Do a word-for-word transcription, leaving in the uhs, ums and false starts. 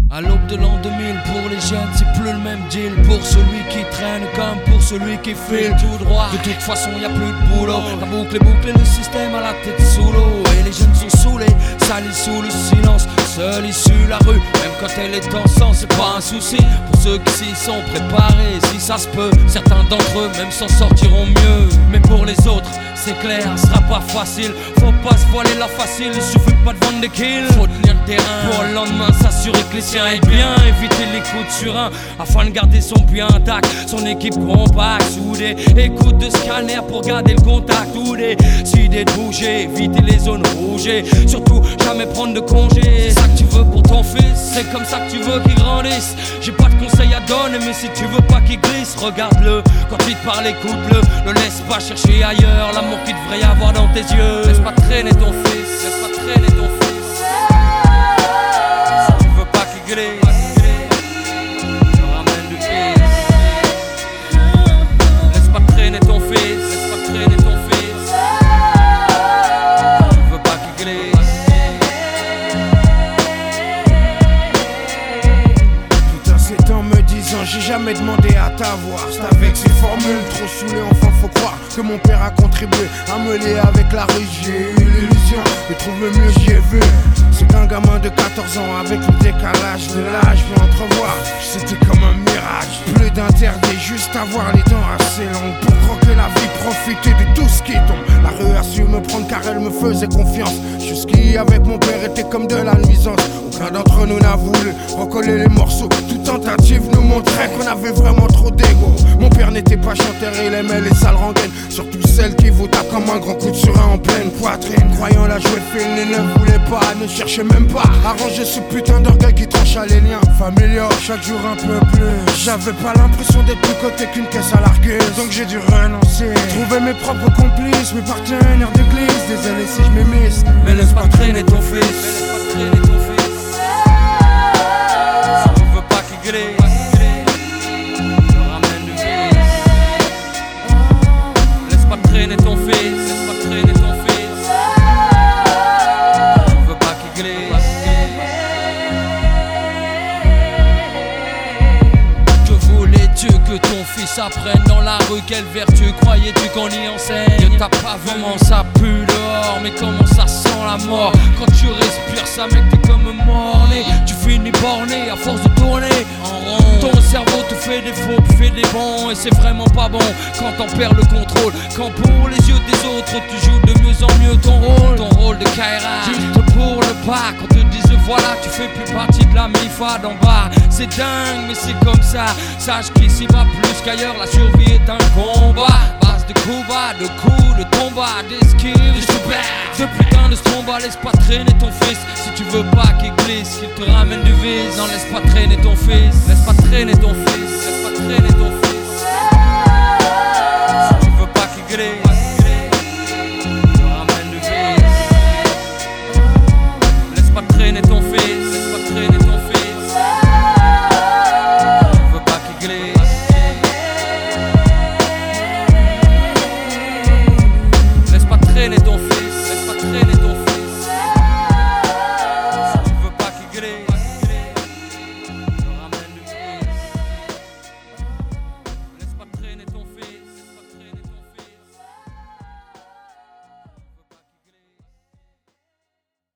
À l'aube de l'an deux mille, pour les jeunes, c'est plus le même deal. Pour celui qui traîne comme pour celui qui file tout droit. De toute façon, y a plus de boulot. La boucle est bouclée, le système à la tête sous l'eau. Et les jeunes sont saoulés, salis sous le silence. Seule issue la rue, même quand elle est en sang, c'est pas un souci. Pour ceux qui s'y sont préparés, si ça se peut, certains d'entre eux même s'en sortiront mieux. Mais pour les autres, c'est clair, ce sera pas facile. Faut pas se voiler la facile, il suffit pas de vendre des kills. Faut tenir le terrain pour le lendemain, s'assurer que les siens aient bien. Éviter les coups de surin afin de garder son puits intact. Son équipe compacte, soudée. Écoute de scanner pour garder le contact. Ou décider de bouger, éviter les zones rouges. Surtout jamais prendre de congé. C'est ça que tu veux pour ton fils, c'est comme ça que tu veux qu'il grandisse. J'ai pas de conseils à donner, mais si tu veux pas qu'il glisse, regarde-le. Quand il te parle, écoute-le. Ne laisse pas chercher ailleurs l'amour qu'il devrait y avoir dans tes yeux. Laisse pas traîner ton fils, laisse pas traîner ton fils. Si tu veux pas qu'il glisse, ramène du fils. Laisse pas traîner ton fils, laisse pas traîner ton fils. Si tu veux pas qu'il glisse. En me disant j'ai jamais demandé à t'avoir. C'est avec ces formules trop saoulées, enfin faut croire que mon père a contribué à me lier avec la rue. J'ai eu l'illusion de trouver mieux, j'y ai vu. C'est qu'un gamin de quatorze ans avec le décalage de l'âge peut entrevoir. C'était comme un mirage, plus d'interdit, juste avoir les dents assez longues pour croquer la vie, profiter de tout ce qui tombe. La rue a su me prendre car elle me faisait confiance. Jusqu'ici avec mon père était comme de la nuisance. Aucun d'entre nous n'a voulu recoller les morceaux. Toute tentative nous montrait qu'on avait vraiment trop d'ego. Mon père n'était pas chanteur, il aimait les sales rengaines. Surtout celles qui vous tapent comme un grand coup de surin en pleine poitrine. Croyant la jouer fine, il ne voulait pas, ne cherchait même pas à ranger ce putain d'orgueil qui trancha les liens familiaux. Chaque jour un peu plus, j'avais pas l'impression d'être plus coté qu'une caisse à largueuse. Donc j'ai dû renoncer, trouver mes propres complices, mes partenaires d'église. Désolé si je m'émisse, mais laisse pas traîner ton fils, mais laisse pas traîner ton fils. Si tu veux pas qu'il glisse, ramène du fils. Laisse pas traîner ton fils, laisse pas traîner ton fils. Si tu veux pas qu'il glisse. Que voulais-tu que ton fils apprenne dans la rue? Quelle vertu croyais-tu qu'on y enseigne? T'as pas vraiment ça pue dehors, mais comment ça sent la mort? Quand tu respires ça mec t'es comme mort-né. Tu finis borné à force de tourner en rond. Ton cerveau te fait des faux, puis fait des bons. Et c'est vraiment pas bon quand t'en perds le contrôle. Quand pour les yeux des autres tu joues de mieux en mieux ton rôle. Ton rôle de Kaira, juste pour le pas. Quand te disent voilà tu fais plus partie de la mifa d'en bas. C'est dingue mais c'est comme ça. Sache qu'ici va plus qu'ailleurs, la survie est un combat. Base de coups bas, de coups, de tombats, d'esquives, de ce putain de stromba. Laisse pas traîner ton fils si tu veux pas qu'il glisse, qu'il te ramène du vice. Non laisse pas traîner ton fils, laisse pas traîner ton fils, laisse pas traîner ton fils.